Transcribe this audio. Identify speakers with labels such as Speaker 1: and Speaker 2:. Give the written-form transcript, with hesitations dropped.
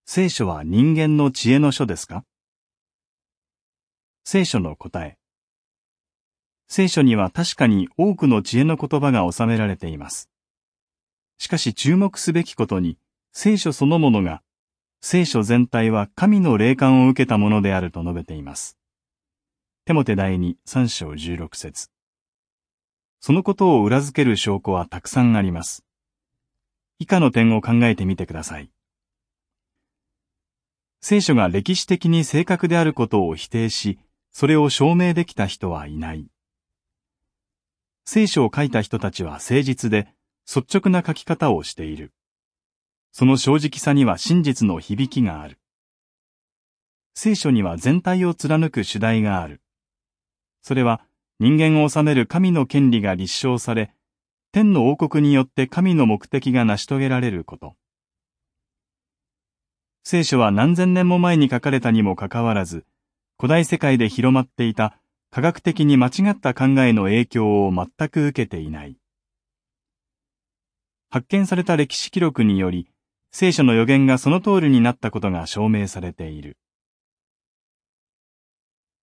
Speaker 1: 聖書は人間の知恵の書ですか？聖書の答え。聖書には確かに多くの知恵の言葉が収められています。しかし注目すべきことに、聖書そのものが、聖書全体は神の霊感を受けたものであると述べています。テモテ第2、3章16節。そのことを裏付ける証拠はたくさんあります。以下の点を考えてみてください。聖書が歴史的に正確であることを否定し、それを証明できた人はいない。聖書を書いた人たちは誠実で、率直な書き方をしている。その正直さには真実の響きがある。聖書には全体を貫く主題がある。それは人間を治める神の権利が立証され、天の王国によって神の目的が成し遂げられること。聖書は何千年も前に書かれたにもかかわらず、古代世界で広まっていた科学的に間違った考えの影響を全く受けていない。発見された歴史記録により、聖書の予言がその通りになったことが証明されている。